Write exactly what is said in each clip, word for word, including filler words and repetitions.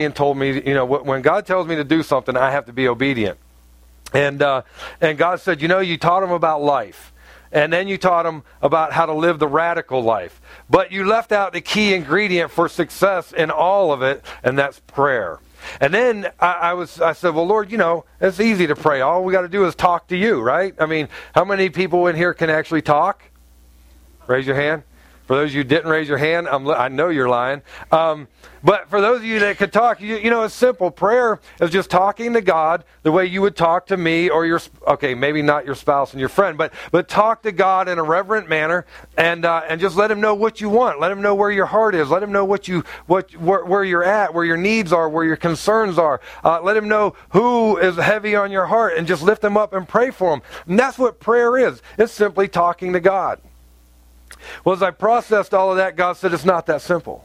and told me, you know, when God tells me to do something, I have to be obedient. And uh, and God said, you know, you taught them about life. And then you taught them about how to live the radical life. But you left out the key ingredient for success in all of it, and that's prayer. And then I, I was, I said, well, Lord, you know, it's easy to pray. All we got to do is talk to you, right? I mean, how many people in here can actually talk? Raise your hand. For those of you who didn't raise your hand, I'm, I know you're lying. Um, but for those of you that could talk, you, you know, it's simple. Prayer is just talking to God the way you would talk to me or your, okay, maybe not your spouse and your friend, but but talk to God in a reverent manner and uh, and just let Him know what you want. Let Him know where your heart is. Let Him know what you what where, where you're at, where your needs are, where your concerns are. Uh, let Him know who is heavy on your heart, and just lift them up and pray for them. And that's what prayer is. It's simply talking to God. Well, as I processed all of that, God said it's not that simple.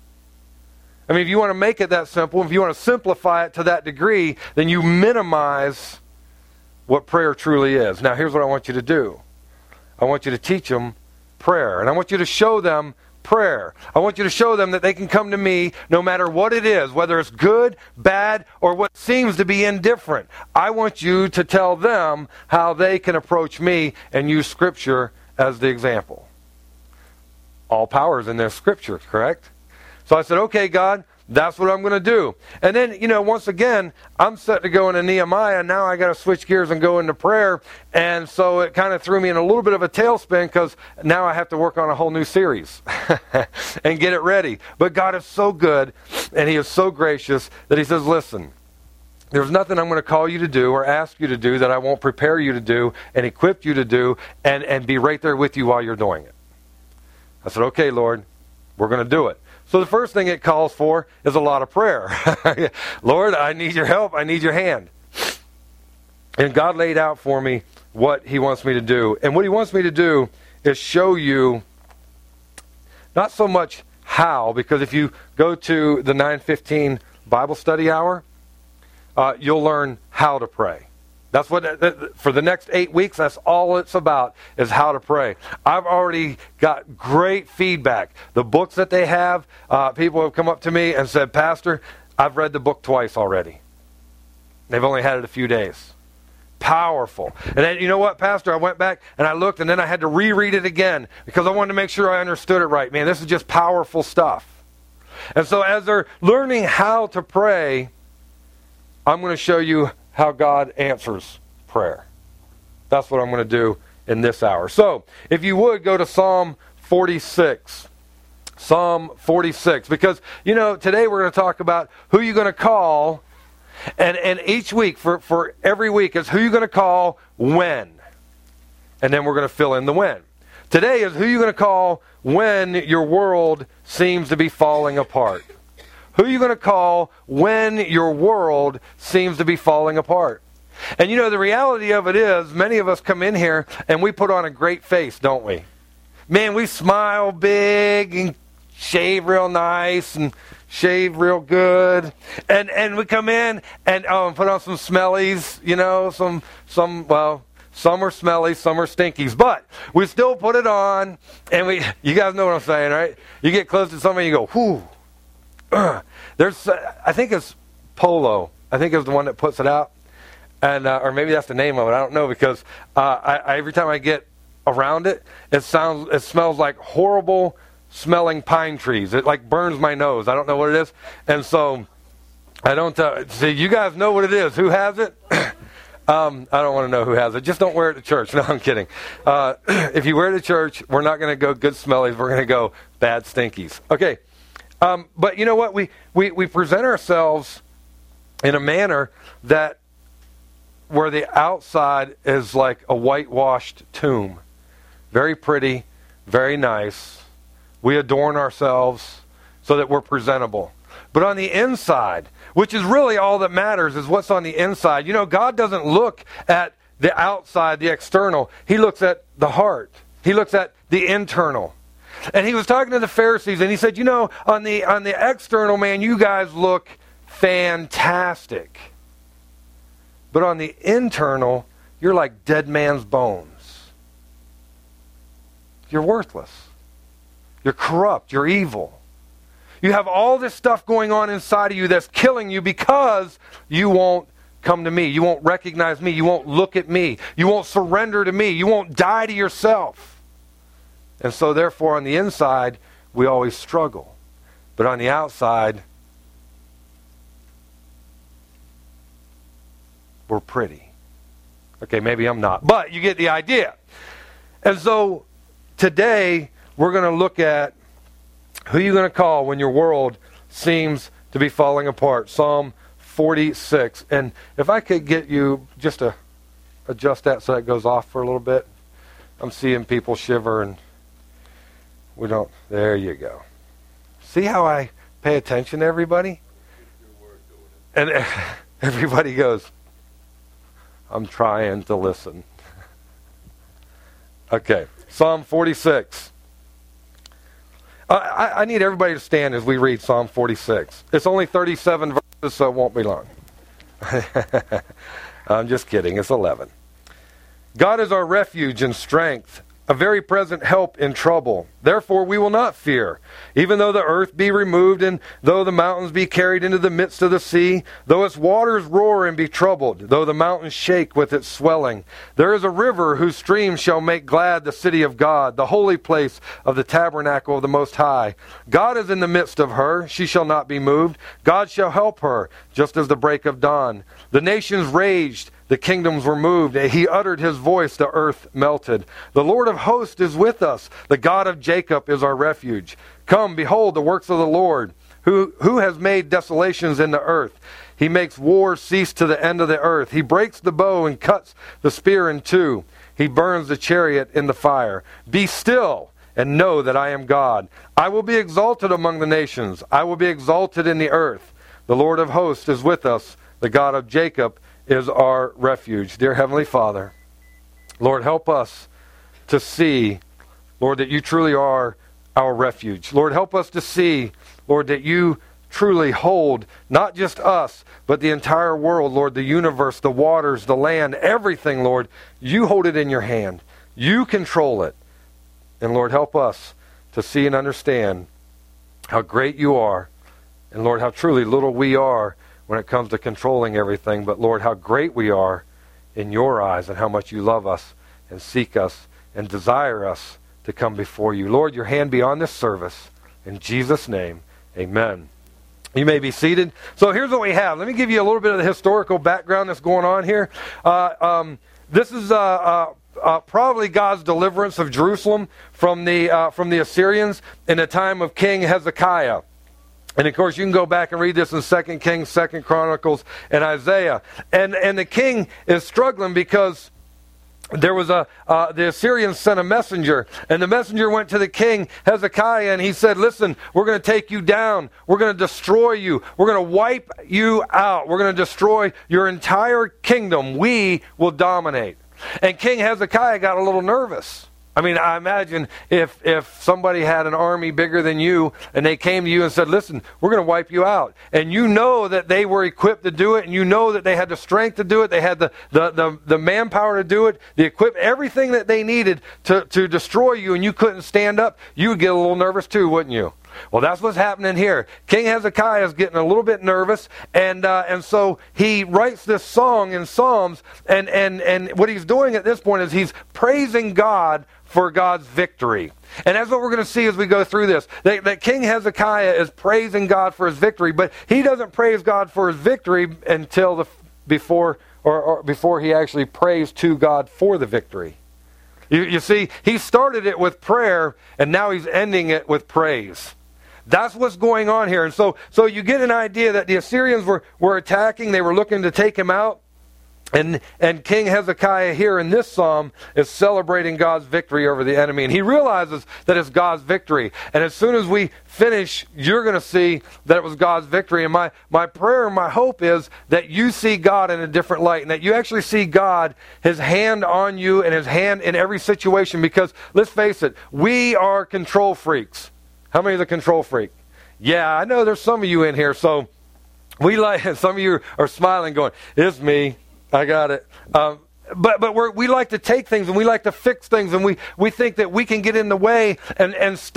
I mean, if you want to make it that simple, if you want to simplify it to that degree, then you minimize what prayer truly is. Now, here's what I want you to do. I want you to teach them prayer, and I want you to show them prayer. I want you to show them that they can come to me no matter what it is, whether it's good, bad, or what seems to be indifferent. I want you to tell them how they can approach me and use Scripture as the example. All power is in their Scripture, correct? So I said, okay, God, that's what I'm going to do. And then, you know, once again, I'm set to go into Nehemiah, and now I got to switch gears and go into prayer. And so it kind of threw me in a little bit of a tailspin, because now I have to work on a whole new series and get it ready. But God is so good, and He is so gracious that He says, listen, there's nothing I'm going to call you to do or ask you to do that I won't prepare you to do and equip you to do and, and be right there with you while you're doing it. I said, okay, Lord, we're going to do it. So the first thing it calls for is a lot of prayer. Lord, I need your help. I need your hand. And God laid out for me what He wants me to do. And what He wants me to do is show you not so much how, because if you go to the nine fifteen Bible study hour, uh, you'll learn how to pray. That's what, for the next eight weeks, that's all it's about, is how to pray. I've already got great feedback. The books that they have, uh, people have come up to me and said, Pastor, I've read the book twice already. They've only had it a few days. Powerful. And then, you know what, Pastor, I went back and I looked, and then I had to reread it again because I wanted to make sure I understood it right. Man, this is just powerful stuff. And so as they're learning how to pray, I'm going to show you how God answers prayer. That's what I'm going to do in this hour. So, if you would, go to Psalm forty-six. Psalm forty-six. Because, you know, today we're going to talk about who you're going to call. And, and each week, for, for every week, is who you're going to call when. And then we're going to fill in the when. Today is who you're going to call when your world seems to be falling apart. Who are you going to call when your world seems to be falling apart? And you know, the reality of it is, many of us come in here and we put on a great face, don't we? Man, we smile big and shave real nice and shave real good. And and we come in and oh, and put on some smellies, you know, some, some well, some are smelly, some are stinkies. But we still put it on, and we, you guys know what I'm saying, right? You get close to somebody and you go, whew. There's, uh, I think it's Polo. I think it's the one that puts it out, and uh, or maybe that's the name of it. I don't know, because uh, I, I, every time I get around it, it sounds, it smells like horrible smelling pine trees. It like burns my nose. I don't know what it is, and so I don't. Uh, see, you guys know what it is. Who has it? um, I don't want to know who has it. Just don't wear it to church. No, I'm kidding. Uh, if you wear it to church, we're not going to go good smellies. We're going to go bad stinkies. Okay. Um, but you know what? We, we, we present ourselves in a manner that where the outside is like a whitewashed tomb. Very pretty, very nice. We adorn ourselves so that we're presentable. But on the inside, which is really all that matters, is what's on the inside. You know, God doesn't look at the outside, the external. He looks at the heart. He looks at the internal. And he was talking to the Pharisees, and he said, you know, on the on the external, man, you guys look fantastic. But on the internal, you're like dead man's bones. You're worthless. You're corrupt. You're evil. You have all this stuff going on inside of you that's killing you because you won't come to me. You won't recognize me. You won't look at me. You won't surrender to me. You won't die to yourself. And so therefore on the inside, we always struggle. But on the outside, we're pretty. Okay, maybe I'm not. But you get the idea. And so today, we're going to look at who you're going to call when your world seems to be falling apart. Psalm forty-six. And if I could get you just to adjust that so that goes off for a little bit. I'm seeing people shiver and we don't. There you go. See how I pay attention to everybody? And everybody goes, I'm trying to listen. Okay, Psalm forty-six. Uh, I, I need everybody to stand as we read Psalm forty-six. It's only thirty-seven verses, so it won't be long. I'm just kidding. It's eleven. God is our refuge and strength, a very present help in trouble. Therefore we will not fear, even though the earth be removed, and though the mountains be carried into the midst of the sea, though its waters roar and be troubled, though the mountains shake with its swelling. There is a river whose streams shall make glad the city of God, the holy place of the tabernacle of the Most High. God is in the midst of her, she shall not be moved. God shall help her, just as the break of dawn. The nations raged, the kingdoms were moved. He uttered his voice, the earth melted. The Lord of hosts is with us. The God of Jacob is our refuge. Come, behold the works of the Lord, who, who has made desolations in the earth. He makes war cease to the end of the earth. He breaks the bow and cuts the spear in two. He burns the chariot in the fire. Be still and know that I am God. I will be exalted among the nations. I will be exalted in the earth. The Lord of hosts is with us. The God of Jacob is our refuge. Dear Heavenly Father, Lord, help us to see, Lord, that you truly are our refuge. Lord, help us to see, Lord, that you truly hold not just us, but the entire world, Lord, the universe, the waters, the land, everything, Lord. You hold it in your hand. You control it. And Lord, help us to see and understand how great you are. And Lord, how truly little we are when it comes to controlling everything. But Lord, how great we are in your eyes and how much you love us and seek us and desire us to come before you. Lord, your hand be on this service. In Jesus' name, amen. You may be seated. So here's what we have. Let me give you a little bit of the historical background that's going on here. Uh, um, this is uh, uh, uh, probably God's deliverance of Jerusalem from the uh, from the Assyrians in the time of King Hezekiah. And of course, you can go back and read this in Second Kings, Second Chronicles, and Isaiah. And and the king is struggling because there was a, uh, the Assyrians sent a messenger, and the messenger went to the king Hezekiah, and he said, listen, we're going to take you down. We're going to destroy you. We're going to wipe you out. We're going to destroy your entire kingdom. We will dominate. And King Hezekiah got a little nervous. I mean, I imagine if if somebody had an army bigger than you and they came to you and said, listen, we're going to wipe you out. And you know that they were equipped to do it, and you know that they had the strength to do it, they had the, the, the, the manpower to do it, the equip, everything that they needed to, to destroy you, and you couldn't stand up, you would get a little nervous too, wouldn't you? Well, that's what's happening here. King Hezekiah is getting a little bit nervous, and uh, and so he writes this song in Psalms, and, and, and what he's doing at this point is he's praising God for God's victory. And that's what we're going to see as we go through this. That, that King Hezekiah is praising God for his victory, but he doesn't praise God for his victory until the before or, or before he actually prays to God for the victory. You, you see, he started it with prayer, and now he's ending it with praise. That's what's going on here. And so so you get an idea that the Assyrians were, were attacking. They were looking to take him out. And and King Hezekiah here in this psalm is celebrating God's victory over the enemy. And he realizes that it's God's victory. And as soon as we finish, you're going to see that it was God's victory. And my, my prayer and my hope is that you see God in a different light. And that you actually see God, his hand on you and his hand in every situation. Because let's face it, we are control freaks. How many are the control freak? Yeah, I know there's some of you in here. So we like, some of you are smiling going, it's me. I got it. Um, but but we're, we like to take things and we like to fix things, and we, we think that we can get in the way and, and stop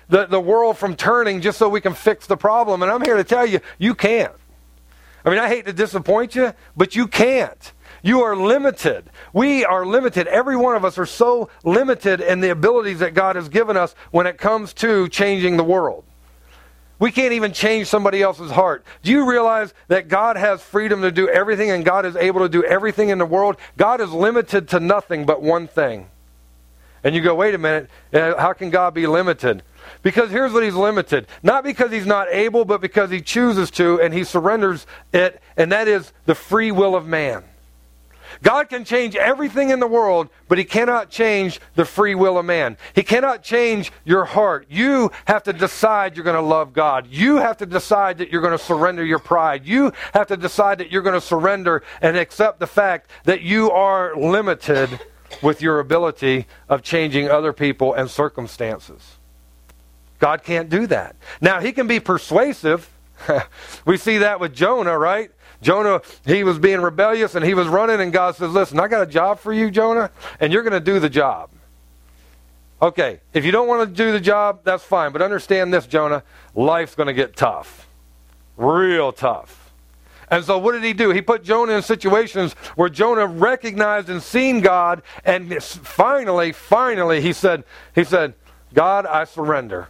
the, the world from turning just so we can fix the problem. And I'm here to tell you, you can't. I mean, I hate to disappoint you, but you can't. You are limited. We are limited. Every one of us are so limited in the abilities that God has given us when it comes to changing the world. We can't even change somebody else's heart. Do you realize that God has freedom to do everything and God is able to do everything in the world? God is limited to nothing but one thing. And you go, wait a minute, how can God be limited? Because here's what he's limited. Not because he's not able, but because he chooses to and he surrenders it, and that is the free will of man. God can change everything in the world, but he cannot change the free will of man. He cannot change your heart. You have to decide you're going to love God. You have to decide that you're going to surrender your pride. You have to decide that you're going to surrender and accept the fact that you are limited with your ability of changing other people and circumstances. God can't do that. Now, he can be persuasive. We see that with Jonah, right? Jonah, he was being rebellious and he was running, and God says, listen, I got a job for you, Jonah, and you're going to do the job. Okay, if you don't want to do the job, that's fine. But understand this, Jonah, life's going to get tough. Real tough. And so what did he do? He put Jonah in situations where Jonah recognized and seen God, and finally, finally, he said, he said, God, I surrender.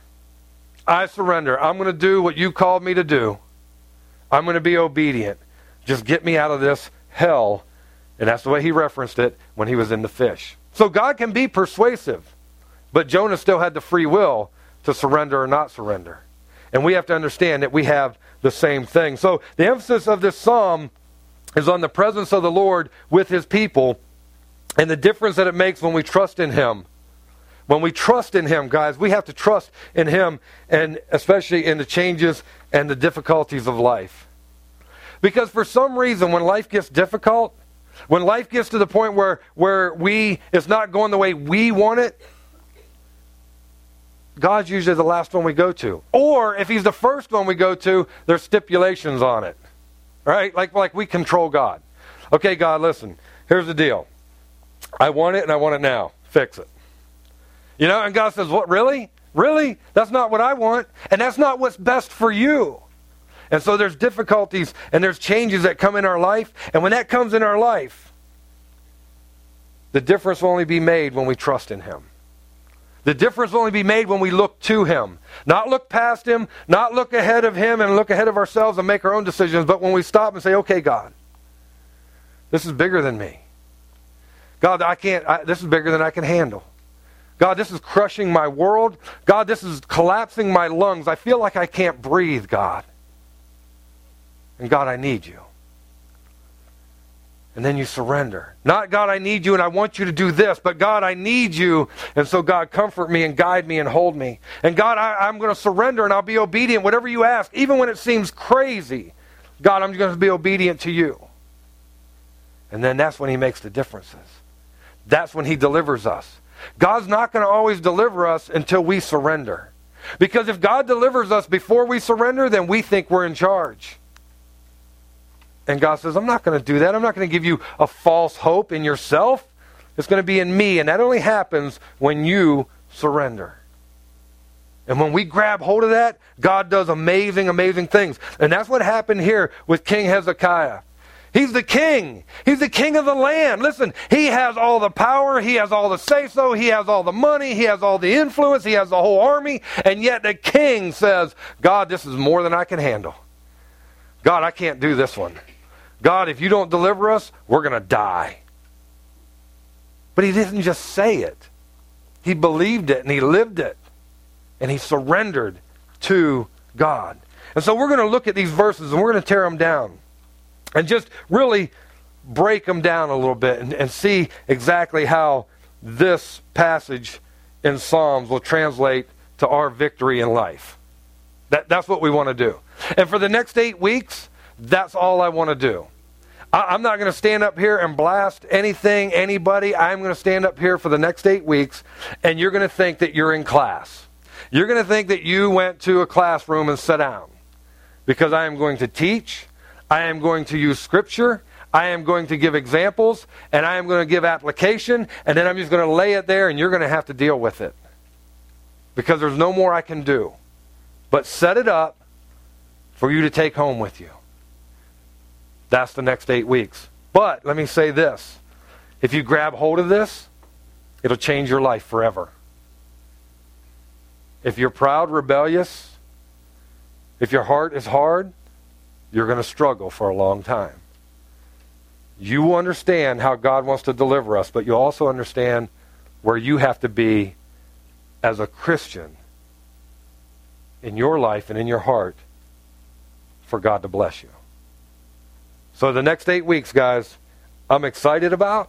I surrender. I'm going to do what you called me to do. I'm going to be obedient. Just get me out of this hell. And that's the way he referenced it when he was in the fish. So God can be persuasive, but Jonah still had the free will to surrender or not surrender. And we have to understand that we have the same thing. So the emphasis of this psalm is on the presence of the Lord with his people and the difference that it makes when we trust in him. When we trust in him, guys, we have to trust in him, and especially in the changes and the difficulties of life. Because for some reason, when life gets difficult, when life gets to the point where, where we it's not going the way we want it, God's usually the last one we go to. Or if he's the first one we go to, there's stipulations on it. Right? Like, like we control God. Okay, God, listen, here's the deal. I want it and I want it now. Fix it. You know, and God says, what, really? Really? That's not what I want. And that's not what's best for you. And so there's difficulties and there's changes that come in our life. And when that comes in our life, the difference will only be made when we trust in him. The difference will only be made when we look to him. Not look past him, not look ahead of him and look ahead of ourselves and make our own decisions, but when we stop and say, okay, God, this is bigger than me. God, I can't, I, this is bigger than I can handle. God, this is crushing my world. God, this is collapsing my lungs. I feel like I can't breathe, God. And God, I need you. And then you surrender. Not, God, I need you and I want you to do this, but God, I need you. And so, God, comfort me and guide me and hold me. And God, I, I'm going to surrender and I'll be obedient. Whatever you ask, even when it seems crazy, God, I'm going to be obedient to you. And then that's when he makes the differences. That's when he delivers us. God's not going to always deliver us until we surrender. Because if God delivers us before we surrender, then we think we're in charge. And God says, I'm not going to do that. I'm not going to give you a false hope in yourself. It's going to be in me. And that only happens when you surrender. And when we grab hold of that, God does amazing, amazing things. And that's what happened here with King Hezekiah. He's the king. He's the king of the land. Listen, he has all the power. He has all the say-so. He has all the money. He has all the influence. He has the whole army. And yet the king says, God, this is more than I can handle. God, I can't do this one. God, if you don't deliver us, we're going to die. But he didn't just say it. He believed it and he lived it. And he surrendered to God. And so we're going to look at these verses and we're going to tear them down. And just really break them down a little bit and, and see exactly how this passage in Psalms will translate to our victory in life. That, that's what we want to do. And for the next eight weeks, that's all I want to do. I, I'm not going to stand up here and blast anything, anybody. I'm going to stand up here for the next eight weeks, and you're going to think that you're in class. You're going to think that you went to a classroom and sat down. Because I am going to teach. I am going to use Scripture. I am going to give examples. And I am going to give application. And then I'm just going to lay it there, and you're going to have to deal with it. because there's no more I can do. But set it up for you to take home with you. That's the next eight weeks. But let me say this. If you grab hold of this, it'll change your life forever. If you're proud, rebellious, if your heart is hard, you're going to struggle for a long time. You will understand how God wants to deliver us, but you'll also understand where you have to be as a Christian in your life and in your heart for God to bless you. So the next eight weeks, guys, I'm excited about.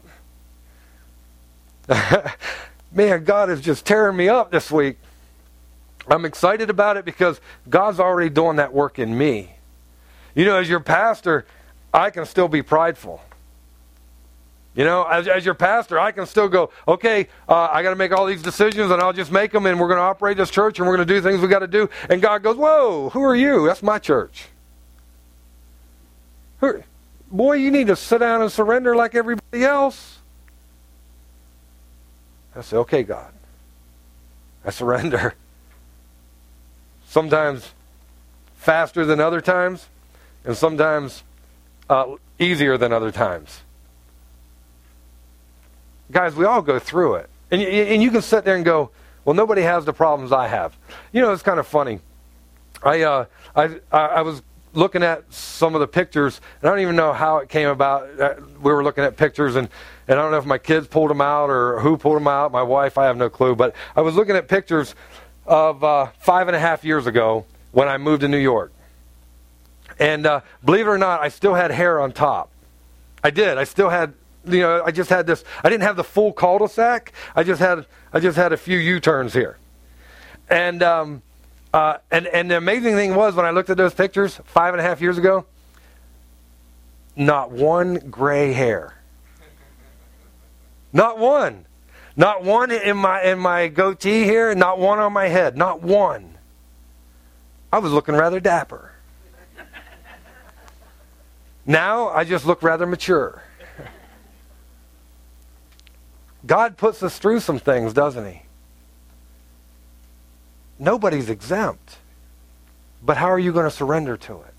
Man, God is just tearing me up this week. I'm excited about it because God's already doing that work in me. You know, as your pastor, I can still be prideful. You know, as, as your pastor, I can still go, okay, uh, I got to make all these decisions and I'll just make them and we're going to operate this church and we're going to do things we got to do. And God goes, whoa, who are you? That's my church. Who, boy, you need to sit down and surrender like everybody else. I say, okay, God, I surrender. Sometimes faster than other times, and sometimes uh, easier than other times. Guys, we all go through it. And you, and you can sit there and go, well, nobody has the problems I have. You know, it's kind of funny. I, uh, I, I was looking at some of the pictures, and I don't even know how it came about. We were looking at pictures, and, and I don't know if my kids pulled them out or who pulled them out. My wife, I have no clue. But I was looking at pictures of uh, five and a half years ago when I moved to New York. And uh, believe it or not, I still had hair on top. I did. I still had, you know, I just had this. I didn't have the full cul-de-sac. I just had, I just had a few U-turns here. And um, uh, and and the amazing thing was when I looked at those pictures five and a half years ago, not one gray hair. Not one. Not one in my in my goatee here. Not one on my head. Not one. I was looking rather dapper. Now I just look rather mature. God puts us through some things, doesn't he? Nobody's exempt. But how are you going to surrender to it?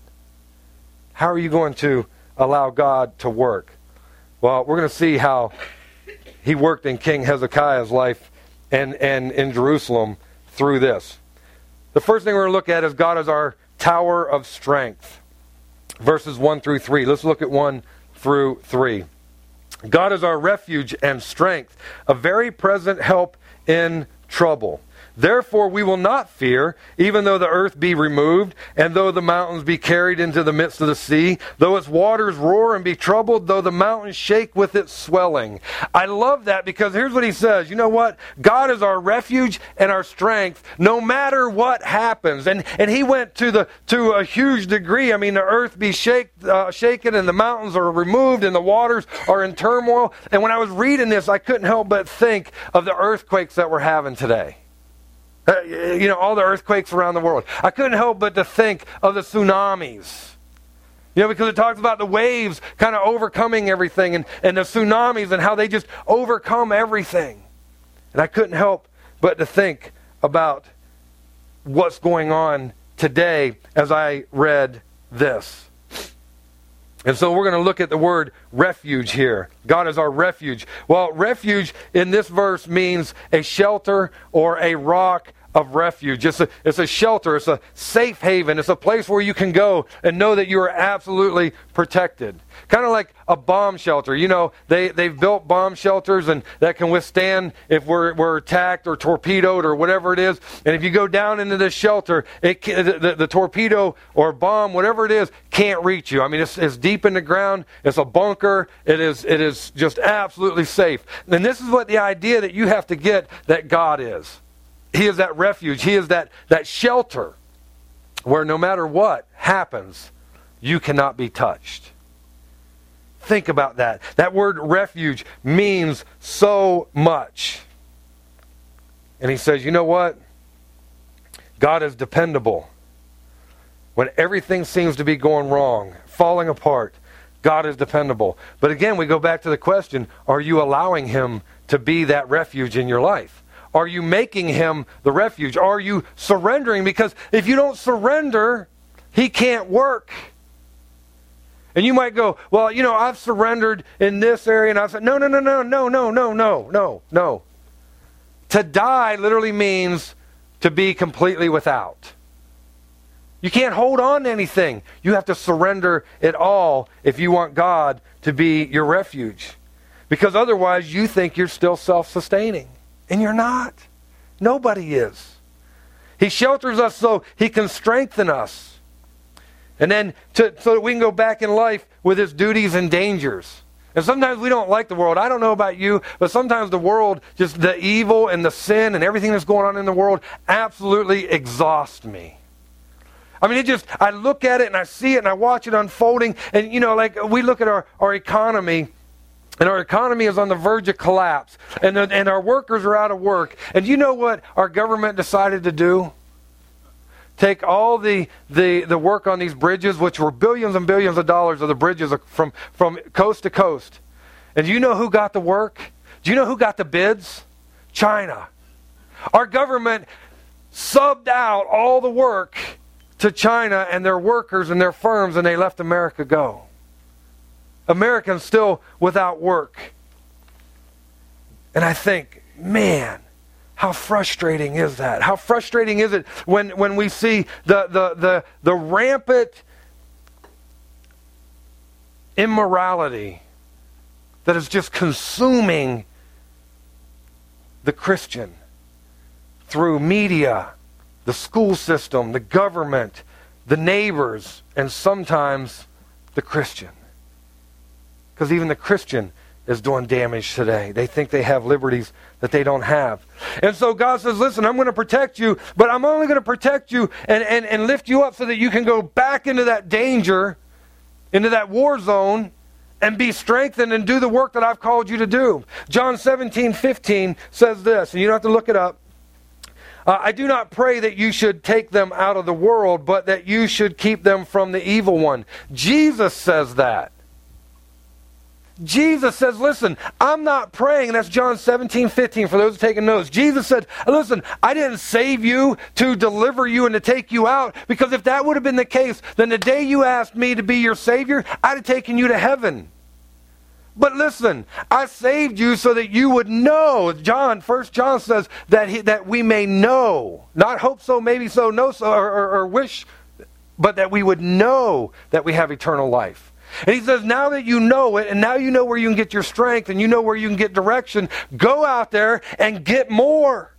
How are you going to allow God to work? Well, we're going to see how he worked in King Hezekiah's life and, and in Jerusalem through this. The first thing we're going to look at is God is our tower of strength. Verses one through three. Let's look at one through three. God is our refuge and strength, a very present help in trouble. Therefore we will not fear, even though the earth be removed, and though the mountains be carried into the midst of the sea, though its waters roar and be troubled, though the mountains shake with its swelling. I love that because here's what he says. You know what? God is our refuge and our strength, no matter what happens. And and he went to the to a huge degree. I mean, the earth be shake, uh, shaken, and the mountains are removed, and the waters are in turmoil. And when I was reading this, I couldn't help but think of the earthquakes that we're having today. Uh, you know, all the earthquakes around the world. I couldn't help but to think of the tsunamis. You know, because it talks about the waves kind of overcoming everything and, and the tsunamis and how they just overcome everything. And I couldn't help but to think about what's going on today as I read this. And so we're going to look at the word refuge here. God is our refuge. Well, refuge in this verse means a shelter or a rock of refuge. It's a, it's a shelter. It's a safe haven. It's a place where you can go and know that you are absolutely protected. Kind of like a bomb shelter. You know, they, they've built bomb shelters and that can withstand if we're, we're attacked or torpedoed or whatever it is. And if you go down into this shelter, it can, the, the, the torpedo or bomb, whatever it is, can't reach you. I mean, it's, it's deep in the ground. It's a bunker. It is, it is just absolutely safe. And this is what the idea that you have to get that God is. He is that refuge. He is that, that shelter where no matter what happens, you cannot be touched. Think about that. That word refuge means so much. And he says, you know what? God is dependable. When everything seems to be going wrong, falling apart, God is dependable. But again, we go back to the question, are you allowing him to be that refuge in your life? are you making him the refuge? Are you surrendering? Because if you don't surrender, he can't work. And you might go, well, you know, I've surrendered in this area. And I've said, no, no, no, no, no, no, no, no, no, no. To die literally means to be completely without. You can't hold on to anything. You have to surrender it all if you want God to be your refuge. Because otherwise you think you're still self-sustaining. And you're not. Nobody is. He shelters us so he can strengthen us. And then to, so that we can go back in life with its duties and dangers. And sometimes we don't like the world. I don't know about you, but sometimes the world, just the evil and the sin and everything that's going on in the world absolutely exhausts me. I mean, it just, I look at it and I see it and I watch it unfolding. And, you know, like we look at our, our economy, and our economy is on the verge of collapse. And, the, and our workers are out of work. And you know what our government decided to do? Take all the, the, the work on these bridges, which were billions and billions of dollars of the bridges from, from coast to coast. And do you know who got the work? Do you know who got the bids? China. Our government subbed out all the work to China and their workers and their firms, and they let America go. Americans still without work. And I think, man, how frustrating is that? How frustrating is it when, when we see the, the, the, the rampant immorality that is just consuming the Christian through media, the school system, the government, the neighbors, and sometimes the Christian. Because even the Christian is doing damage today. They think they have liberties that they don't have. And so God says, listen, I'm going to protect you, but I'm only going to protect you and, and, and lift you up so that you can go back into that danger, into that war zone, and be strengthened and do the work that I've called you to do. John seventeen fifteen says this, and you don't have to look it up. Uh, I do not pray that you should take them out of the world, but that you should keep them from the evil one. Jesus says that. Jesus says, listen, I'm not praying, and that's John seventeen fifteen for those taking notes. Jesus said, listen, I didn't save you to deliver you and to take you out, because if that would have been the case, then the day you asked me to be your Savior, I'd have taken you to heaven. But listen, I saved you so that you would know. John, First John says that he, that we may know, not hope so, maybe so, no so, or, or, or wish, but that we would know that we have eternal life. And he says, now that you know it, and now you know where you can get your strength, and you know where you can get direction, go out there and get more.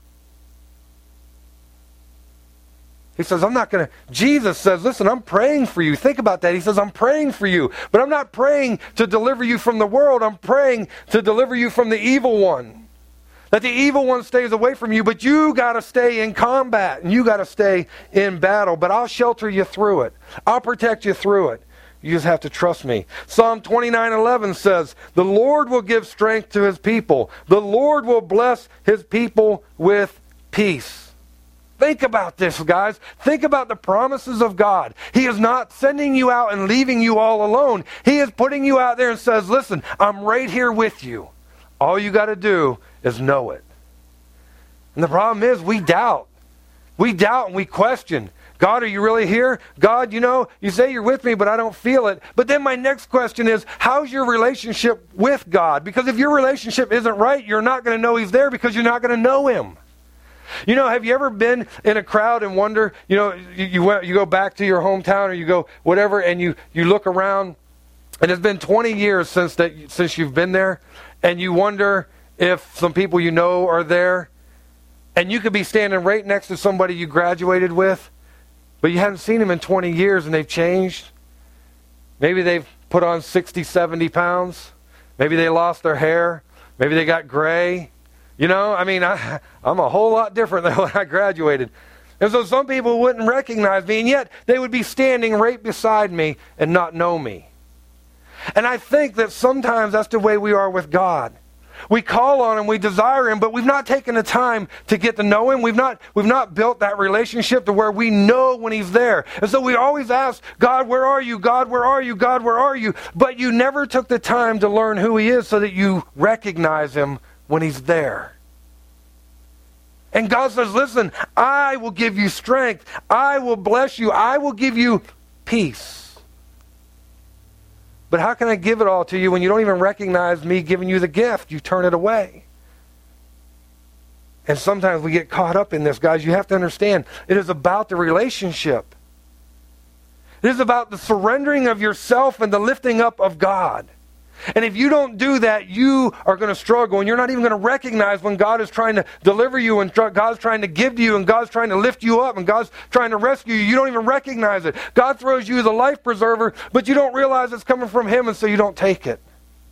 He says, I'm not going to... Jesus says, listen, I'm praying for you. Think about that. He says, I'm praying for you. But I'm not praying to deliver you from the world. I'm praying to deliver you from the evil one. That the evil one stays away from you, but you got to stay in combat, and you got to stay in battle. But I'll shelter you through it. I'll protect you through it. You just have to trust me. Psalm twenty-nine eleven says, the Lord will give strength to his people. The Lord will bless his people with peace. Think about this, guys. Think about the promises of God. He is not sending you out and leaving you all alone. He is putting you out there and says, listen, I'm right here with you. All you got to do is know it. And the problem is we doubt. We doubt and we question. God, are you really here? God, you know, you say you're with me, but I don't feel it. But then my next question is, how's your relationship with God? Because if your relationship isn't right, you're not going to know he's there because you're not going to know him. You know, have you ever been in a crowd and wonder, you know, you, you, went, you go back to your hometown or you go whatever, and you, you look around, and it's been twenty years since that since you've been there, and you wonder if some people you know are there, and you could be standing right next to somebody you graduated with, but you haven't seen them in twenty years and they've changed. Maybe they've put on sixty, seventy pounds. Maybe they lost their hair. Maybe they got gray. You know, I mean, I, I'm a whole lot different than when I graduated. And so some people wouldn't recognize me, and yet they would be standing right beside me and not know me. And I think that sometimes that's the way we are with God. We call on him, we desire him, but we've not taken the time to get to know him. We've not, we've not built that relationship to where we know when he's there. And so we always ask, God, where are you? God, where are you? God, where are you? But you never took the time to learn who he is so that you recognize him when he's there. And God says, listen, I will give you strength. I will bless you. I will give you peace. But how can I give it all to you when you don't even recognize me giving you the gift? You turn it away. And sometimes we get caught up in this, guys. You have to understand, it is about the relationship. It is about the surrendering of yourself and the lifting up of God. And if you don't do that, you are going to struggle, and you're not even going to recognize when God is trying to deliver you, and God's trying to give to you, and God's trying to lift you up, and God's trying to rescue you. You don't even recognize it. God throws you the life preserver, but you don't realize it's coming from Him, and so you don't take it.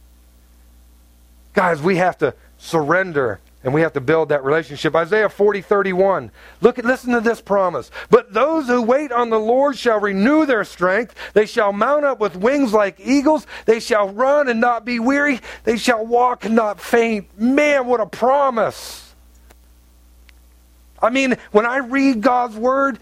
Guys, we have to surrender. And we have to build that relationship. Isaiah forty thirty-one. Look at, listen to this promise. But those who wait on the Lord shall renew their strength. They shall mount up with wings like eagles. They shall run and not be weary. They shall walk and not faint. Man, what a promise. I mean, when I read God's word,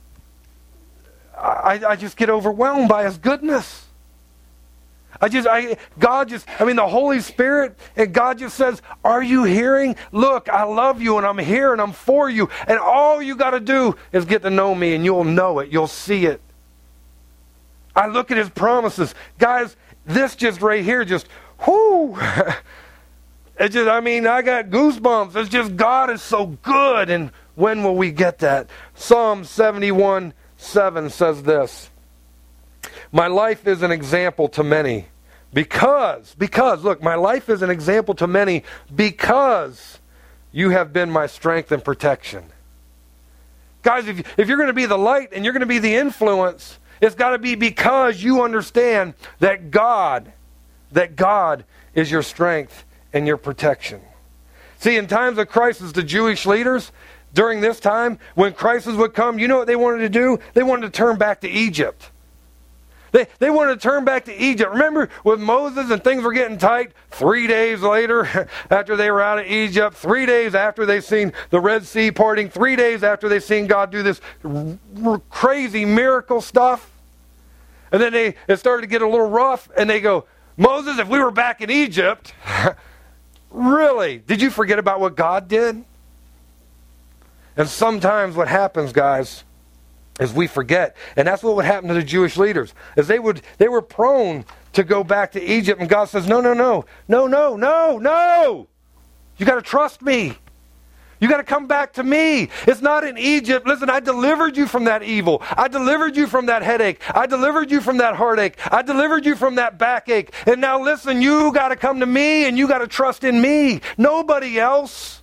I, I just get overwhelmed by His goodness. I just, I, God just, I mean, the Holy Spirit, and God just says, are you hearing? Look, I love you, and I'm here, and I'm for you, and all you got to do is get to know me, and you'll know it. You'll see it. I look at His promises. Guys, this just right here, just, whoo! It just, I mean, I got goosebumps. It's just, God is so good, and when will we get that? Psalm seventy-one seven says this. My life is an example to many because, because, look, my life is an example to many because you have been my strength and protection. Guys, if, if you're going to be the light and you're going to be the influence, it's got to be because you understand that God, that God is your strength and your protection. See, in times of crisis, the Jewish leaders, during this time, when crisis would come, you know what they wanted to do? They wanted to turn back to Egypt. They, they wanted to turn back to Egypt. Remember with Moses and things were getting tight? Three days later, after they were out of Egypt, three days after they seen the Red Sea parting, three days after they seen God do this r- r- crazy miracle stuff. And then they it started to get a little rough, and they go, Moses, if we were back in Egypt, really, did you forget about what God did? And sometimes what happens, guys, is we forget. And that's what would happen to the Jewish leaders. Is they would they were prone to go back to Egypt, and God says, no, no, no, no, no, no, no. You got to trust me. You got to come back to me. It's not in Egypt. Listen, I delivered you from that evil. I delivered you from that headache. I delivered you from that heartache. I delivered you from that backache. And now listen, you got to come to me, and you got to trust in me. Nobody else.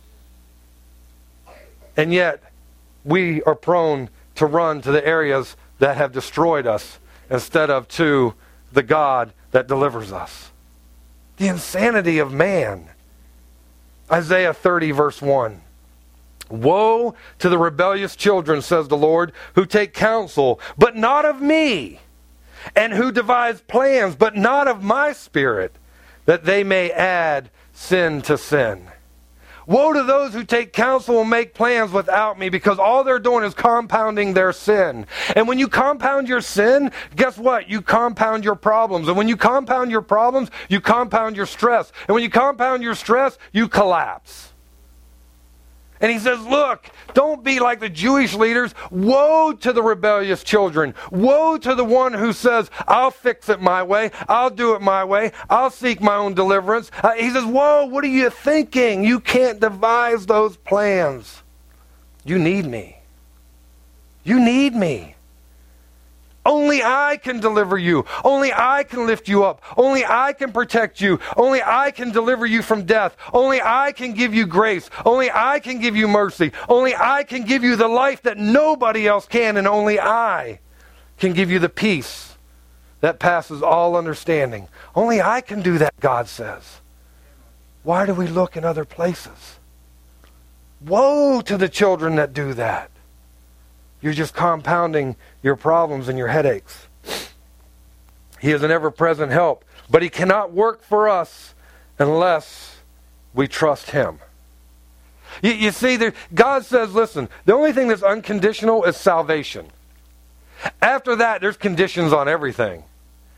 And yet, we are prone to run to the areas that have destroyed us instead of to the God that delivers us. The insanity of man. Isaiah thirty verse one. Woe to the rebellious children, says the Lord, who take counsel, but not of me, and who devise plans, but not of my spirit, that they may add sin to sin. Woe to those who take counsel and make plans without me, because all they're doing is compounding their sin. And when you compound your sin, guess what? You compound your problems. And when you compound your problems, you compound your stress. And when you compound your stress, you collapse. And he says, look, don't be like the Jewish leaders. Woe to the rebellious children. Woe to the one who says, I'll fix it my way. I'll do it my way. I'll seek my own deliverance. Uh, he says, whoa, what are you thinking? You can't devise those plans. You need me. You need me. Only I can deliver you. Only I can lift you up. Only I can protect you. Only I can deliver you from death. Only I can give you grace. Only I can give you mercy. Only I can give you the life that nobody else can, and only I can give you the peace that passes all understanding. Only I can do that, God says. Why do we look in other places? Woe to the children that do that. You're just compounding your problems and your headaches. He is an ever-present help, but He cannot work for us unless we trust Him. You, you see, there, God says, listen, the only thing that's unconditional is salvation. After that, there's conditions on everything.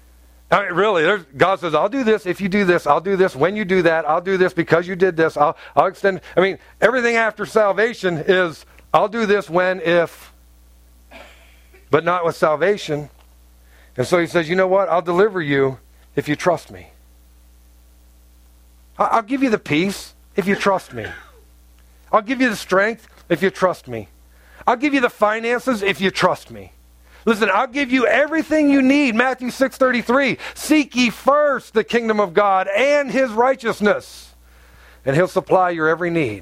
I mean, really, there's, God says, I'll do this if you do this. I'll do this when you do that. I'll do this because you did this. I'll, I'll extend. I mean, everything after salvation is, I'll do this when, if, but not with salvation. And so he says, you know what? I'll deliver you if you trust me. I'll give you the peace if you trust me. I'll give you the strength if you trust me. I'll give you the finances if you trust me. Listen, I'll give you everything you need. Matthew six thirty-three. Seek ye first the kingdom of God and his righteousness, and he'll supply your every need.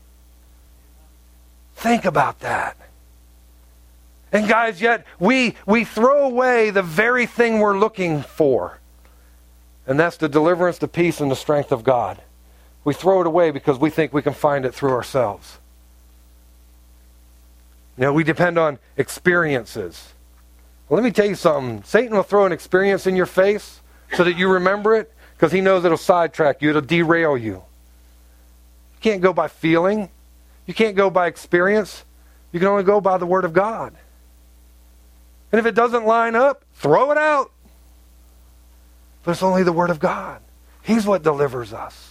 Think about that. And guys, yet we, we throw away the very thing we're looking for. And that's the deliverance, the peace, and the strength of God. We throw it away because we think we can find it through ourselves. You know, we depend on experiences. Well, let me tell you something. Satan will throw an experience in your face so that you remember it because he knows it'll sidetrack you. It'll derail you. You can't go by feeling. You can't go by experience. You can only go by the Word of God. And if it doesn't line up, throw it out. But it's only the Word of God. He's what delivers us.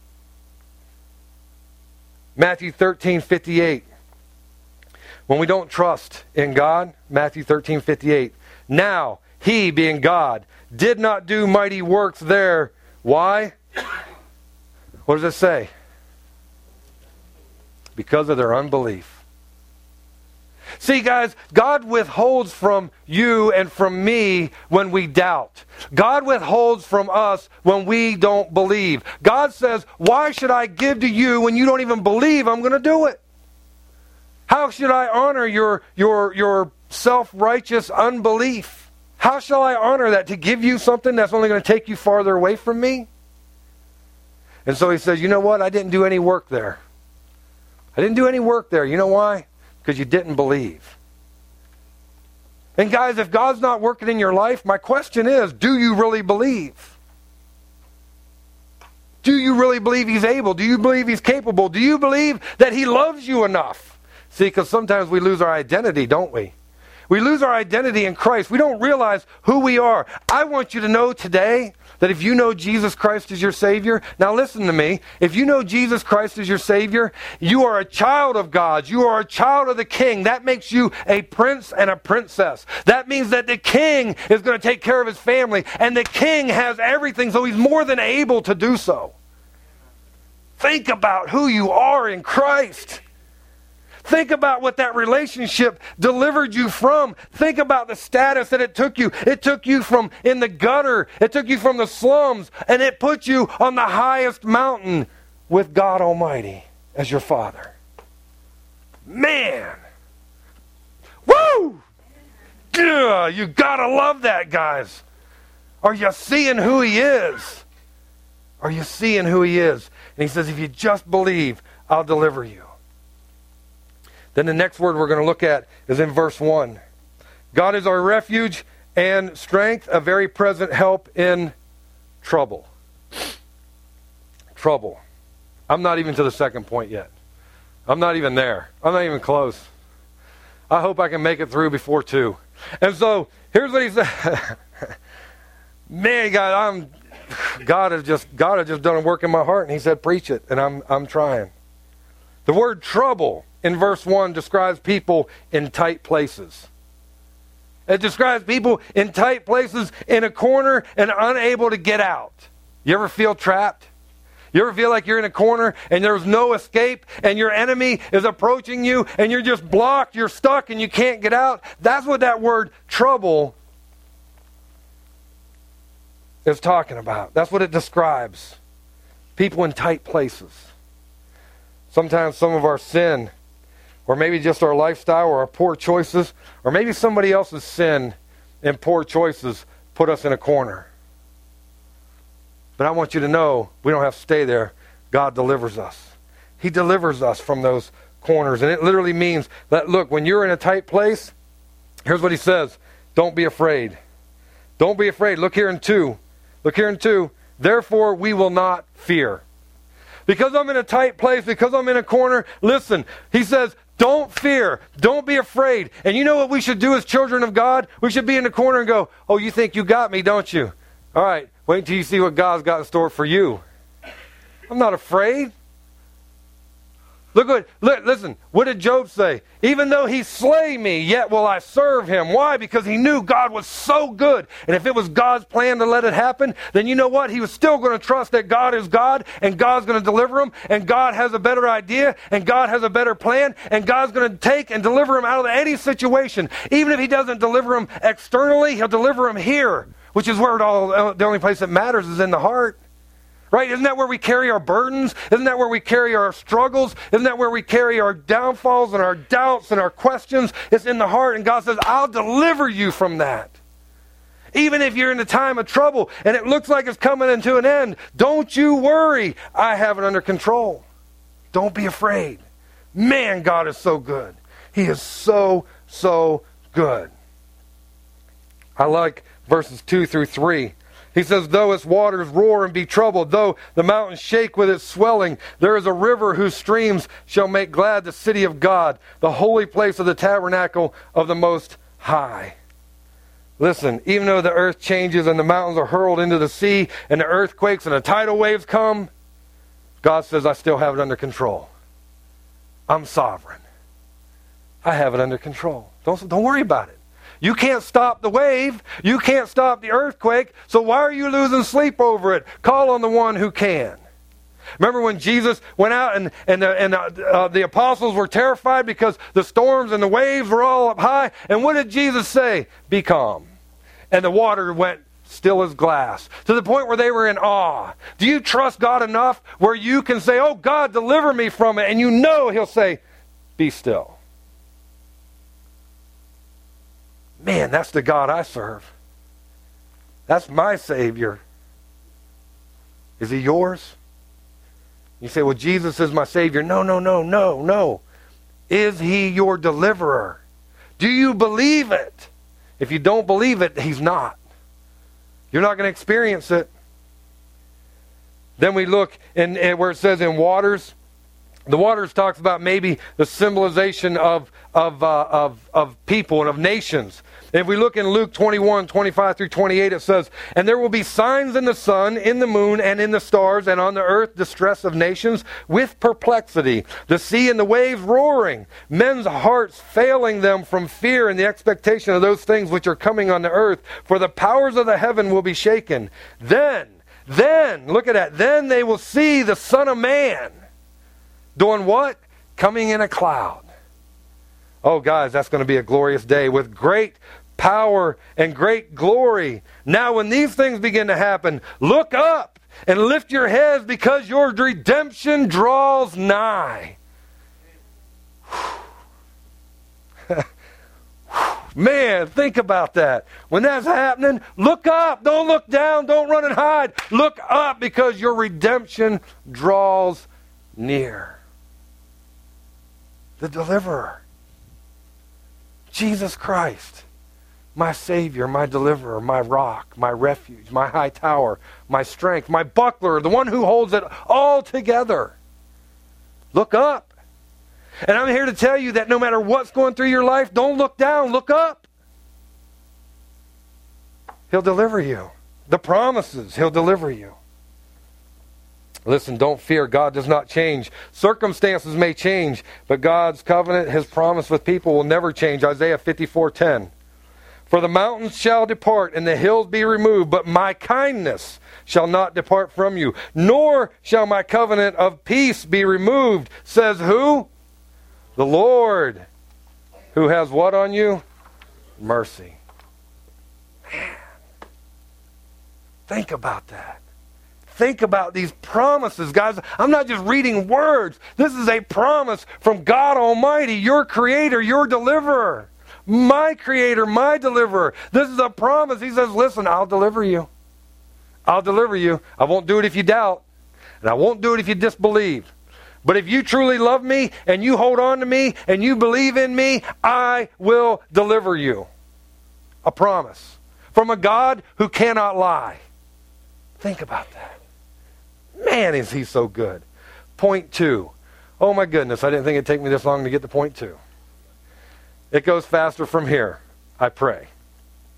Matthew thirteen fifty-eight. When we don't trust in God, Matthew thirteen fifty-eight. Now, he, being God, did not do mighty works there. Why? What does it say? Because of their unbelief. See, guys, God withholds from you and from me when we doubt. God withholds from us when we don't believe. God says, why should I give to you when you don't even believe I'm going to do it? How should I honor your, your, your self-righteous unbelief? How shall I honor that? To give you something that's only going to take you farther away from me? And so he says, you know what? I didn't do any work there. I didn't do any work there. You know why? Because you didn't believe. And guys, if God's not working in your life, my question is, do you really believe? Do you really believe he's able? Do you believe he's capable? Do you believe that he loves you enough? See, because sometimes we lose our identity, don't we? We lose our identity in Christ. We don't realize who we are. I want you to know today that if you know Jesus Christ as your Savior, now listen to me, if you know Jesus Christ as your Savior, you are a child of God. You are a child of the King. That makes you a prince and a princess. That means that the King is going to take care of his family, and the King has everything, so he's more than able to do so. Think about who you are in Christ. Think about what that relationship delivered you from. Think about the status that it took you. It took you from in the gutter. It took you from the slums. And it put you on the highest mountain with God Almighty as your Father. Man. Woo! Yeah, you gotta love that, guys. Are you seeing who he is? Are you seeing who he is? And he says, if you just believe, I'll deliver you. Then the next word we're going to look at is in verse one. God is our refuge and strength, a very present help in trouble. Trouble. I'm not even to the second point yet. I'm not even there. I'm not even close. I hope I can make it through before two. And so, here's what he said. Man, God, I'm God has just God has just done a work in my heart, and he said, preach it, and I'm I'm trying. The word trouble in verse one describes people in tight places. It describes people in tight places in a corner and unable to get out. You ever feel trapped? You ever feel like you're in a corner and there's no escape and your enemy is approaching you and you're just blocked, you're stuck and you can't get out? That's what that word trouble is talking about. That's what it describes. People in tight places. Sometimes some of our sin, or maybe just our lifestyle or our poor choices, or maybe somebody else's sin and poor choices put us in a corner. But I want you to know, we don't have to stay there. God delivers us. He delivers us from those corners. And it literally means that, look, when you're in a tight place, here's what he says. Don't be afraid. Don't be afraid. Look here in two. Look here in two. Therefore, we will not fear. Because I'm in a tight place, because I'm in a corner, listen, he says, don't fear. Don't be afraid. And you know what we should do as children of God? We should be in the corner and go, oh, you think you got me, don't you? All right, wait until you see what God's got in store for you. I'm not afraid. Look what, look, listen, what did Job say? Even though he slay me, yet will I serve him. Why? Because he knew God was so good. And if it was God's plan to let it happen, then you know what? He was still going to trust that God is God, and God's going to deliver him, and God has a better idea, and God has a better plan, and God's going to take and deliver him out of any situation. Even if he doesn't deliver him externally, he'll deliver him here, which is where it all, the only place that matters is in the heart. Right? Isn't that where we carry our burdens? Isn't that where we carry our struggles? Isn't that where we carry our downfalls and our doubts and our questions? It's in the heart, and God says, I'll deliver you from that. Even if you're in a time of trouble and it looks like it's coming into an end, don't you worry. I have it under control. Don't be afraid. Man, God is so good. He is so, so good. I like verses two through three. He says, though its waters roar and be troubled, though the mountains shake with its swelling, there is a river whose streams shall make glad the city of God, the holy place of the tabernacle of the Most High. Listen, even though the earth changes and the mountains are hurled into the sea and the earthquakes and the tidal waves come, God says, I still have it under control. I'm sovereign. I have it under control. Don't, don't worry about it. You can't stop the wave. You can't stop the earthquake. So why are you losing sleep over it? Call on the one who can. Remember when Jesus went out and, and, the, and the, uh, the apostles were terrified because the storms and the waves were all up high? And what did Jesus say? Be calm. And the water went still as glass, to the point where they were in awe. Do you trust God enough where you can say, oh God, deliver me from it? And you know He'll say, be still. Man, that's the God I serve. That's my Savior. Is He yours? You say, well, Jesus is my Savior. No, no, no, no, no. Is He your deliverer? Do you believe it? If you don't believe it, He's not. You're not going to experience it. Then we look in, in where it says in waters. The waters talks about maybe the symbolization of of uh, of of people and of nations. If we look in Luke twenty-one, twenty-five through twenty-eight, it says, and there will be signs in the sun, in the moon, and in the stars, and on the earth distress of nations with perplexity, the sea and the waves roaring, men's hearts failing them from fear and the expectation of those things which are coming on the earth, for the powers of the heaven will be shaken. Then, then, look at that, then they will see the Son of Man. Doing what? Coming in a cloud. Oh, guys, that's going to be a glorious day with great power and great glory. Now, when these things begin to happen, look up and lift your heads because your redemption draws nigh. Man, think about that. When that's happening, look up. Don't look down. Don't run and hide. Look up because your redemption draws near. The deliverer. Jesus Christ. My Savior, my deliverer, my rock, my refuge, my high tower, my strength, my buckler, the one who holds it all together. Look up. And I'm here to tell you that no matter what's going through your life, don't look down, look up. He'll deliver you. The promises, He'll deliver you. Listen, don't fear. God does not change. Circumstances may change, but God's covenant, His promise with people will never change. Isaiah fifty-four ten. For the mountains shall depart and the hills be removed, but my kindness shall not depart from you, nor shall my covenant of peace be removed, says who? The Lord, who has what on you? Mercy. Man, think about that. Think about these promises, guys. I'm not just reading words. This is a promise from God Almighty, your Creator, your deliverer. My Creator, my deliverer. This is a promise. He says, listen, I'll deliver you. I'll deliver you. I won't do it if you doubt. And I won't do it if you disbelieve. But if you truly love me and you hold on to me and you believe in me, I will deliver you. A promise from a God who cannot lie. Think about that. Man, is He so good. Point two. Oh my goodness, I didn't think it'd take me this long to get to point two. It goes faster from here, I pray.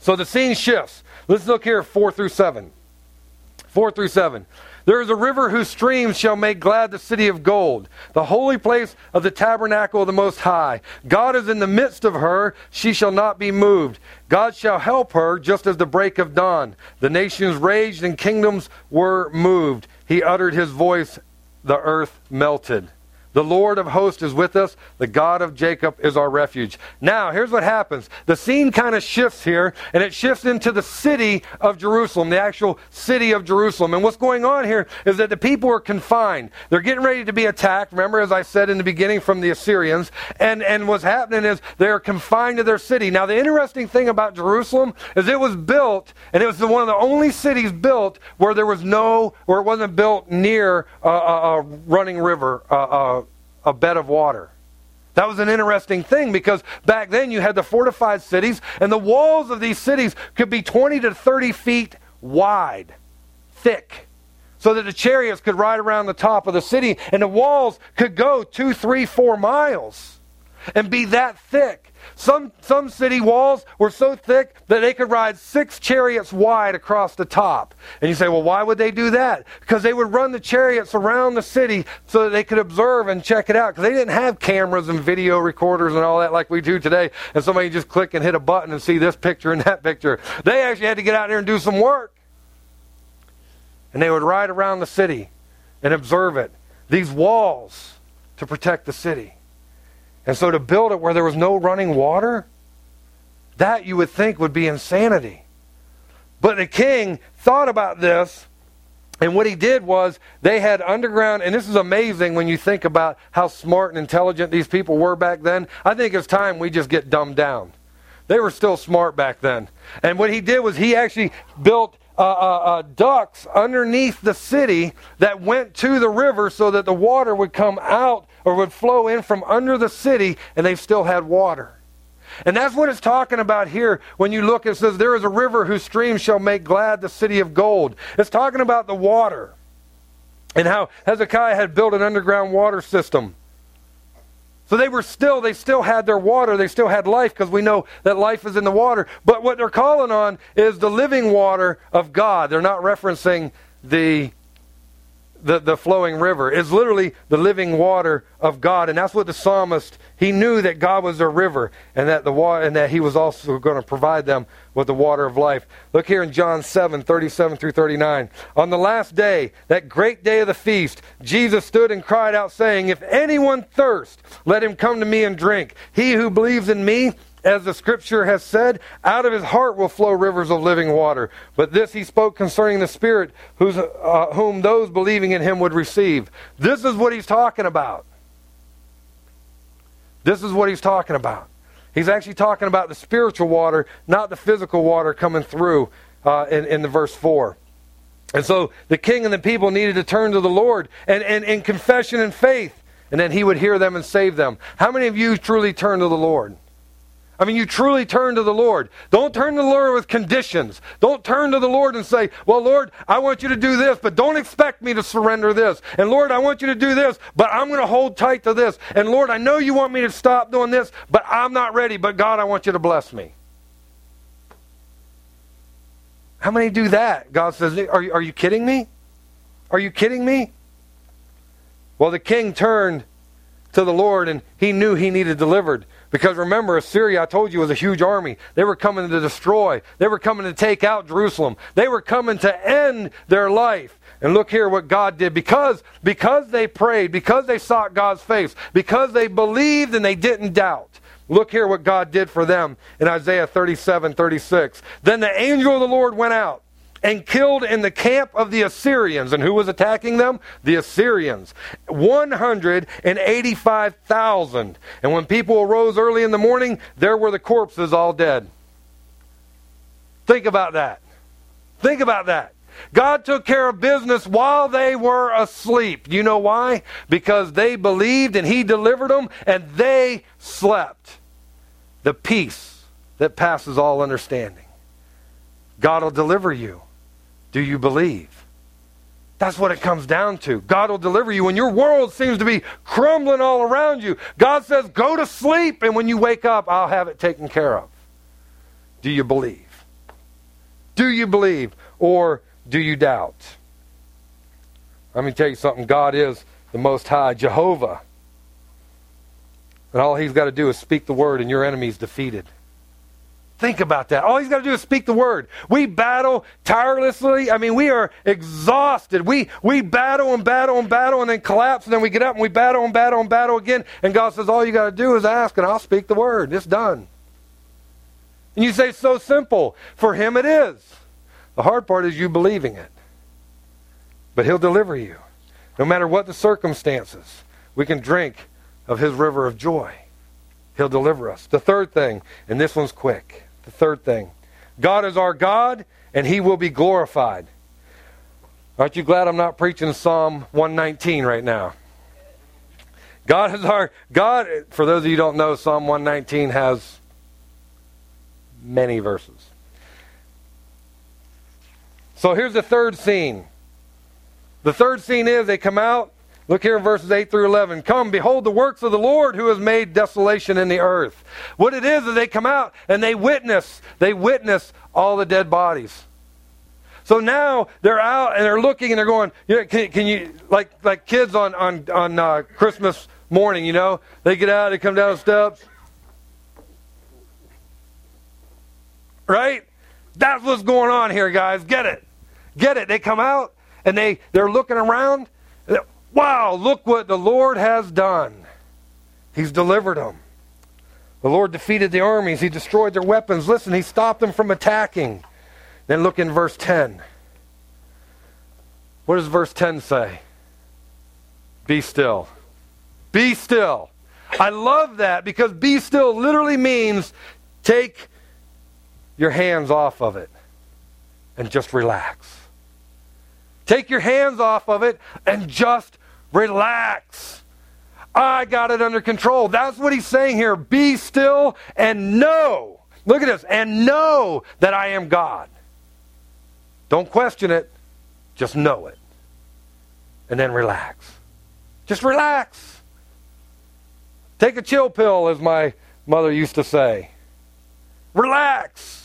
So the scene shifts. Let's look here, four through seven. Four through seven. There is a river whose streams shall make glad the city of gold, the holy place of the tabernacle of the Most High. God is in the midst of her. She shall not be moved. God shall help her just as the break of dawn. The nations raged and kingdoms were moved. He uttered his voice. The earth melted. The Lord of hosts is with us. The God of Jacob is our refuge. Now, here's what happens. The scene kind of shifts here, and it shifts into the city of Jerusalem, the actual city of Jerusalem. And what's going on here is that the people are confined. They're getting ready to be attacked. Remember, as I said in the beginning, from the Assyrians. And, and what's happening is they're confined to their city. Now, the interesting thing about Jerusalem is it was built, and it was one of the only cities built where there was no, where it wasn't built near a, a, a running river, a, a a bed of water. That was an interesting thing because back then you had the fortified cities, and the walls of these cities could be twenty to thirty feet wide, thick, so that the chariots could ride around the top of the city, and the walls could go two, three, four miles and be that thick. Some, some city walls were so thick that they could ride six chariots wide across the top. And you say, well, why would they do that? Because they would run the chariots around the city so that they could observe and check it out. Because they didn't have cameras and video recorders and all that like we do today. And somebody just click and hit a button and see this picture and that picture. They actually had to get out there and do some work. And they would ride around the city and observe it. These walls to protect the city. And so to build it where there was no running water, that you would think would be insanity. But the king thought about this, and what he did was they had underground, and this is amazing when you think about how smart and intelligent these people were back then. I think it's time we just get dumbed down. They were still smart back then. And what he did was he actually built Uh, uh, uh, ducts underneath the city that went to the river so that the water would come out or would flow in from under the city, and they still had water. And that's what it's talking about here when you look. It says, there is a river whose streams shall make glad the city of gold. It's talking about the water and how Hezekiah had built an underground water system. So they were still, they still had their water, they still had life, because we know that life is in the water. But what they're calling on is the living water of God. They're not referencing the, the, the flowing river. It's literally the living water of God. And that's what the psalmist, he knew that God was their river, and that the water, and that he was also going to provide them with the water of life. Look here in John seven, thirty-seven through thirty-nine. On the last day, that great day of the feast, Jesus stood and cried out, saying, if anyone thirst, let him come to me and drink. He who believes in me, as the scripture has said, out of his heart will flow rivers of living water. But this he spoke concerning the Spirit, whose, uh, whom those believing in him would receive. This is what he's talking about. This is what he's talking about. He's actually talking about the spiritual water, not the physical water coming through uh, in, in the verse four. And so the king and the people needed to turn to the Lord and in confession and faith, and then he would hear them and save them. How many of you truly turn to the Lord? I mean, you truly turn to the Lord. Don't turn to the Lord with conditions. Don't turn to the Lord and say, well, Lord, I want you to do this, but don't expect me to surrender this. And Lord, I want you to do this, but I'm going to hold tight to this. And Lord, I know you want me to stop doing this, but I'm not ready. But God, I want you to bless me. How many do that? God says, are you, are you kidding me? Are you kidding me? Well, the king turned to the Lord, and he knew he needed delivered. Because remember, Assyria, I told you, was a huge army. They were coming to destroy. They were coming to take out Jerusalem. They were coming to end their life. And look here what God did. Because, because they prayed, because they sought God's face, because they believed and they didn't doubt. Look here what God did for them in Isaiah thirty-seven, thirty-six. Then the angel of the Lord went out and killed in the camp of the Assyrians. And who was attacking them? The Assyrians. one hundred eighty-five thousand. And when people arose early in the morning, there were the corpses all dead. Think about that. Think about that. God took care of business while they were asleep. Do you know why? Because they believed and he delivered them, and they slept. The peace that passes all understanding. God will deliver you. Do you believe? That's what it comes down to. God will deliver you when your world seems to be crumbling all around you. God says, go to sleep, and when you wake up, I'll have it taken care of. Do you believe? Do you believe or do you doubt? Let me tell you something. God is the Most High, Jehovah. And all He's got to do is speak the word and your enemy's defeated. Think about that. All He's got to do is speak the word. We battle tirelessly. I mean, we are exhausted. We we battle and battle and battle and then collapse, and then we get up and we battle and battle and battle again. And God says, all you got to do is ask and I'll speak the word. It's done. And you say, it's so simple. For Him it is. The hard part is you believing it. But He'll deliver you. No matter what the circumstances, we can drink of His river of joy. He'll deliver us. The third thing, and this one's quick. The third thing. God is our God, and He will be glorified. Aren't you glad I'm not preaching Psalm one nineteen right now? God is our God. For those of you who don't know, Psalm one nineteen has many verses. So here's the third scene. The third scene is they come out. Look here in verses eight through eleven. Come, behold the works of the Lord who has made desolation in the earth. What it is is they come out and they witness. They witness all the dead bodies. So now they're out and they're looking and they're going, you know, can, can you, like like kids on, on, on uh, Christmas morning, you know. They get out, they come down the steps. Right? That's what's going on here, guys. Get it. Get it. They come out and they, they're looking around. Wow, look what the Lord has done. He's delivered them. The Lord defeated the armies. He destroyed their weapons. Listen, He stopped them from attacking. Then look in verse ten. What does verse ten say? Be still. Be still. I love that because be still literally means take your hands off of it and just relax. Take your hands off of it and just relax. I got it under control. That's what He's saying here. Be still and know. Look at this. And know that I am God. Don't question it. Just know it. And then relax. Just relax. Take a chill pill, as my mother used to say. Relax.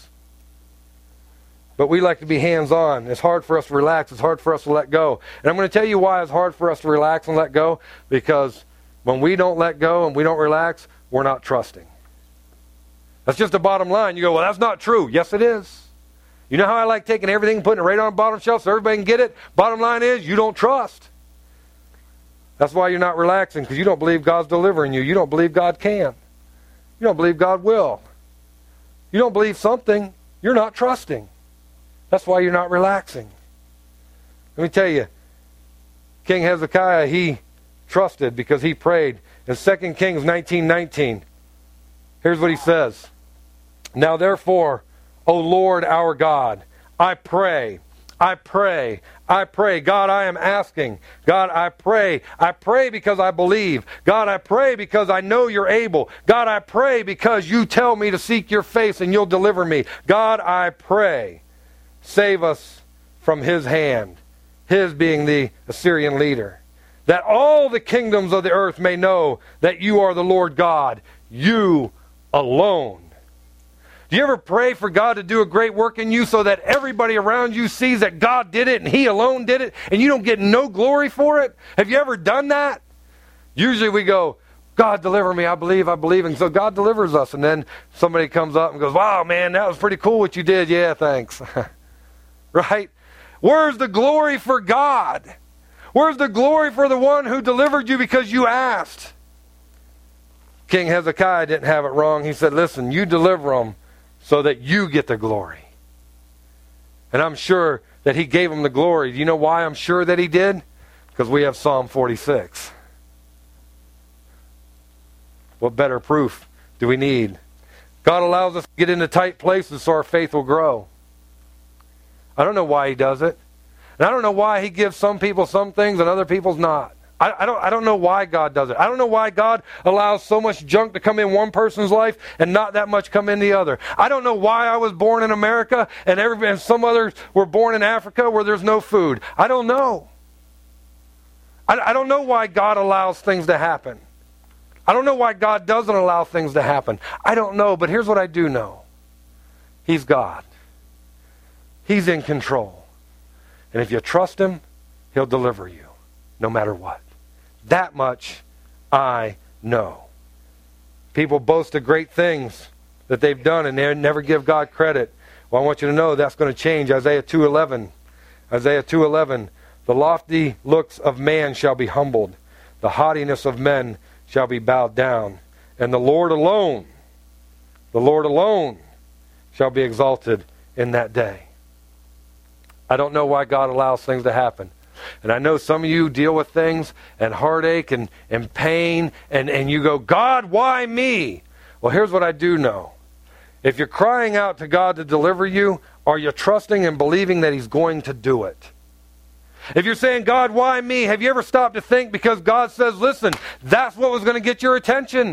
But we like to be hands-on. It's hard for us to relax. It's hard for us to let go. And I'm going to tell you why it's hard for us to relax and let go. Because when we don't let go and we don't relax, we're not trusting. That's just the bottom line. You go, well, that's not true. Yes, it is. You know how I like taking everything and putting it right on the bottom shelf so everybody can get it? Bottom line is, you don't trust. That's why you're not relaxing, because you don't believe God's delivering you. You don't believe God can. You don't believe God will. You don't believe something. You're not trusting. That's why you're not relaxing. Let me tell you, King Hezekiah, he trusted because he prayed. In Second Kings nineteen nineteen, here's what he says. Now therefore, O Lord our God, I pray, I pray, I pray. God, I am asking. God, I pray. I pray because I believe. God, I pray because I know you're able. God, I pray because you tell me to seek your face and you'll deliver me. God, I pray. Save us from his hand, his being the Assyrian leader, that all the kingdoms of the earth may know that you are the Lord God, you alone. Do you ever pray for God to do a great work in you so that everybody around you sees that God did it and He alone did it and you don't get no glory for it? Have you ever done that? Usually we go, God deliver me, I believe, I believe. And so God delivers us. And then somebody comes up and goes, wow, man, that was pretty cool what you did. Yeah, thanks. Right? Where's the glory for God? Where's the glory for the one who delivered you because you asked? King Hezekiah didn't have it wrong. He said, listen, you deliver them so that you get the glory. And I'm sure that he gave them the glory. Do you know why I'm sure that he did? Because we have Psalm forty-six. What better proof do we need? God allows us to get into tight places so our faith will grow. I don't know why he does it. And I don't know why he gives some people some things and other people's not. I, I don't I don't know why God does it. I don't know why God allows so much junk to come in one person's life and not that much come in the other. I don't know why I was born in America and, every, and some others were born in Africa where there's no food. I don't know. I, I don't know why God allows things to happen. I don't know why God doesn't allow things to happen. I don't know, but here's what I do know. He's God. He's in control. And if you trust Him, He'll deliver you, no matter what. That much I know. People boast of great things that they've done, and they never give God credit. Well, I want you to know that's going to change. Isaiah two eleven. Isaiah two eleven. The lofty looks of man shall be humbled. The haughtiness of men shall be bowed down. And the Lord alone, the Lord alone shall be exalted in that day. I don't know why God allows things to happen. And I know some of you deal with things and heartache and, and pain, and, and you go, God, why me? Well, here's what I do know. If you're crying out to God to deliver you, are you trusting and believing that He's going to do it? If you're saying, God, why me? Have you ever stopped to think because God says, listen, that's what was going to get your attention.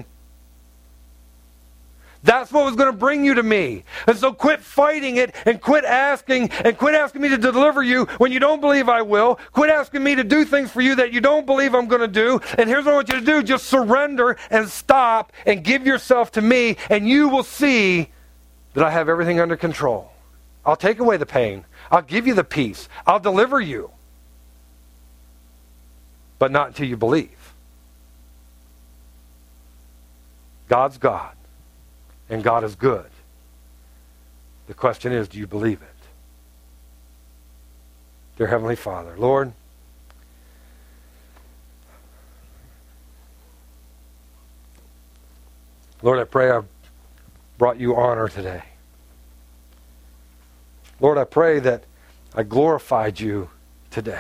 That's what was going to bring you to me. And so quit fighting it and quit asking and quit asking me to deliver you when you don't believe I will. Quit asking me to do things for you that you don't believe I'm going to do. And here's what I want you to do. Just surrender and stop and give yourself to me, and you will see that I have everything under control. I'll take away the pain. I'll give you the peace. I'll deliver you. But not until you believe. God's God. And God is good. The question is, do you believe it? Dear Heavenly Father, Lord, Lord, I pray I've brought you honor today. Lord, I pray that I glorified you today.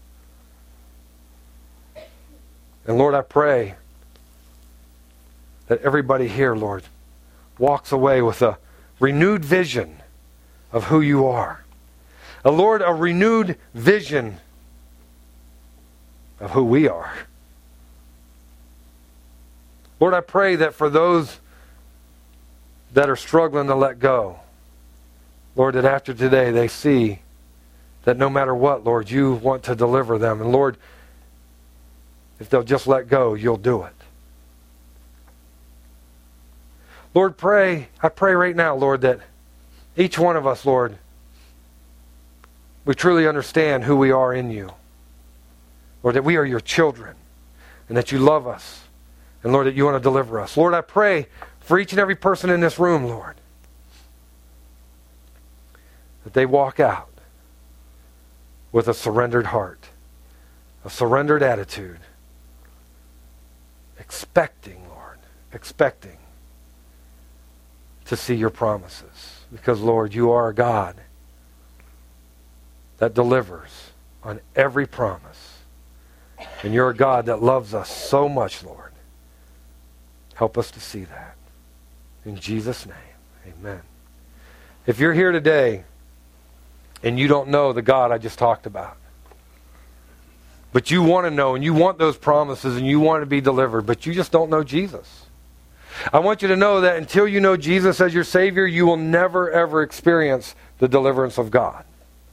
And Lord, I pray that everybody here, Lord, walks away with a renewed vision of who you are. A Lord, a renewed vision of who we are. Lord, I pray that for those that are struggling to let go, Lord, that after today they see that no matter what, Lord, you want to deliver them. And Lord, if they'll just let go, you'll do it. Lord, pray, I pray right now, Lord, that each one of us, Lord, we truly understand who we are in you. Lord, that we are your children and that you love us. And Lord, that you want to deliver us. Lord, I pray for each and every person in this room, Lord, that they walk out with a surrendered heart, a surrendered attitude, expecting, Lord, expecting to see your promises. Because, Lord, you are a God that delivers on every promise. And you're a God that loves us so much, Lord. Help us to see that. In Jesus' name, amen. If you're here today and you don't know the God I just talked about, but you want to know and you want those promises and you want to be delivered, but you just don't know Jesus, I want you to know that until you know Jesus as your Savior, you will never, ever experience the deliverance of God.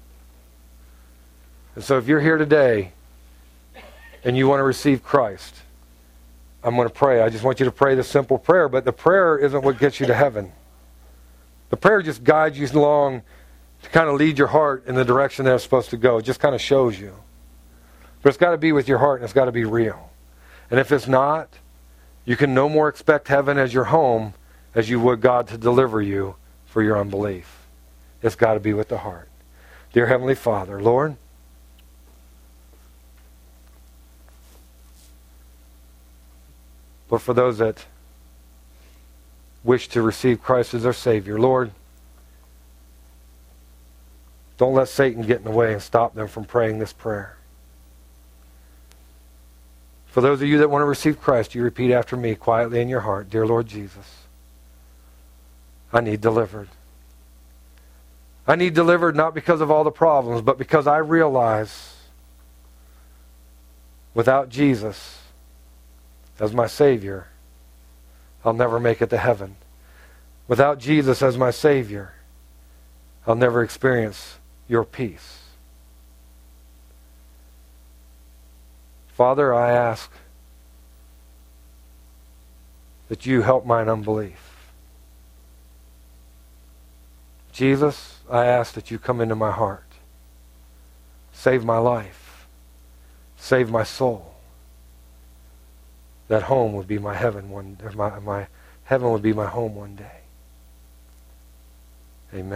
And so if you're here today and you want to receive Christ, I'm going to pray. I just want you to pray this simple prayer, but the prayer isn't what gets you to heaven. The prayer just guides you along to kind of lead your heart in the direction that it's supposed to go. It just kind of shows you. But it's got to be with your heart and it's got to be real. And if it's not, you can no more expect heaven as your home as you would God to deliver you for your unbelief. It's got to be with the heart. Dear Heavenly Father, Lord, Lord, for those that wish to receive Christ as their Savior, Lord, don't let Satan get in the way and stop them from praying this prayer. For those of you that want to receive Christ, you repeat after me quietly in your heart, Dear Lord Jesus, I need delivered. I need delivered not because of all the problems, but because I realize without Jesus as my Savior, I'll never make it to heaven. Without Jesus as my Savior, I'll never experience your peace. Father, I ask that you help mine unbelief. Jesus, I ask that you come into my heart. Save my life. Save my soul. That home would be my heaven one, my, my heaven would be my home one day. Amen.